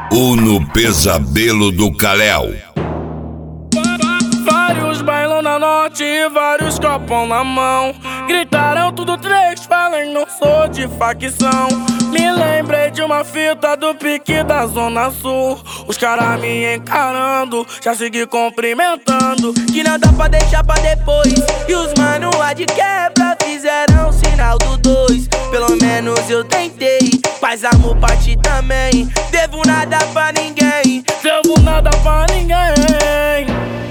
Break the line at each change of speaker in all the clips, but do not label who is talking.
No Pesadelo do Kalel.
Vários bailão na norte e vários copão na mão. Gritaram tudo três, falem não sou de facção. Me lembrei de uma fita do pique da Zona Sul. Os caras me encarando, já segui cumprimentando. Que não dá pra deixar pra depois. E os mano lá de quebra fizeram sinal do 2. Pelo menos eu tentei, paz, amor pra ti também. Devo nada pra ninguém, devo nada pra ninguém.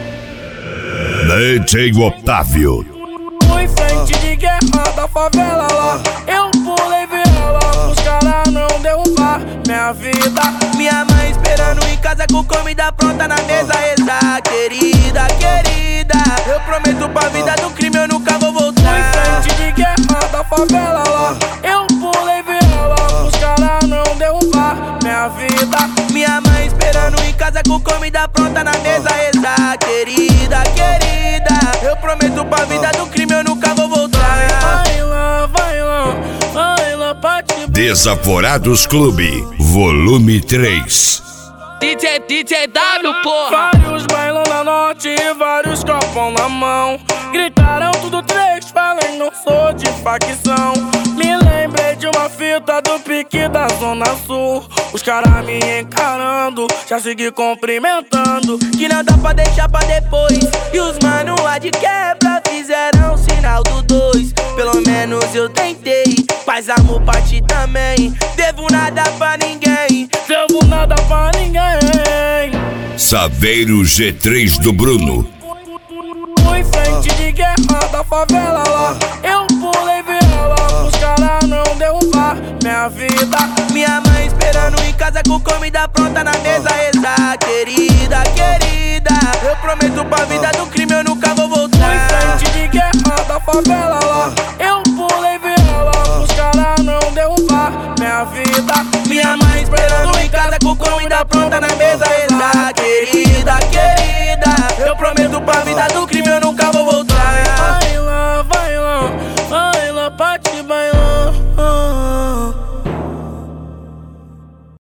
DJ Otávio.
Fui frente de guerra da favela lá. Eu pulei viela, os caras não derrubar minha vida. Minha mãe esperando em casa com comida pronta na mesa. Essa querida, querida, eu prometo pra vida do crime eu nunca vou voltar. Fui frente de guerra da favela lá. Eu pulei viela, os caras não derrubar minha vida. Minha mãe esperando em casa com comida pronta na mesa. Essa querida, querida, eu prometo pra vida do crime eu nunca vou voltar. Vai lá, vai lá, vai lá pra te beijar.
Desaforados Clube, volume 3.
DJ W, porra.
Vários bailão na norte e vários copão na mão. Gritaram tudo três, falem não sou de facção. Me lembrei de uma fita do pique da Zona Sul. Os caras me encarando, já segui cumprimentando. Que não dá pra deixar pra depois. E os mano lá de quebra fizeram sinal do 2. Pelo menos eu tentei, paz, amor pra ti também. Devo nada pra ninguém, devo nada pra ninguém.
Saveiro G3 do Bruno.
Fui frente de guerra da favela lá. Eu pulei viela, os caras não derrubar minha vida. Minha mãe esperando em casa com comida pronta na mesa. Essa querida, querida, eu prometo pra vida do crime eu nunca vou voltar. Fui frente de guerra da favela lá. Eu pulei viela, os caras não derrubar minha vida. Minha mãe esperando em casa com comida pronta na mesa. Essa querida, querida,